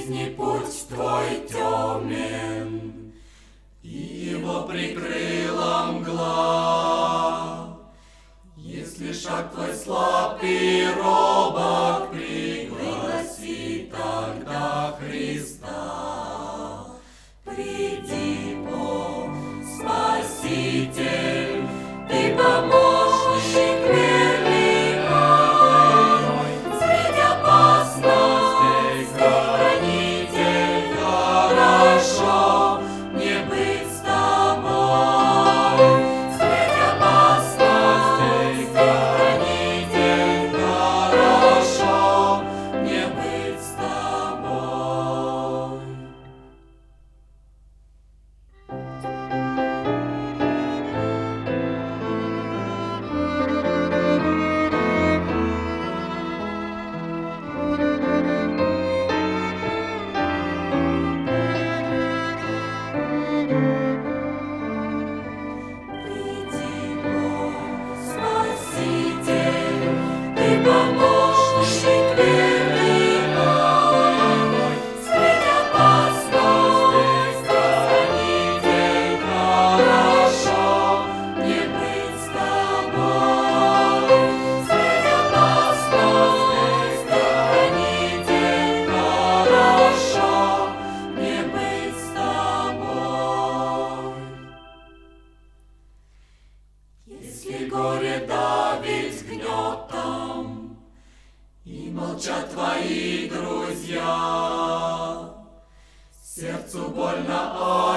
жизни путь твой темен, и его прикрыла мгла. Если шаг твой слаб и робок, пригласи тогда Христа. Приди, о Спаситель, ты помощник верный мой, среди опасностей хранитель. Хорошо мне быть с тобой, среди опасностей хранитель. Хорошо мне быть с тобой. Спаситель, ты помощник верный мой, среди опасностей хранитель. Хорошо мне быть с тобой, среди опасностей хранитель. Хорошо мне быть с тобой. Если горе давит гнетом, и молчат твои друзья, сердцу больно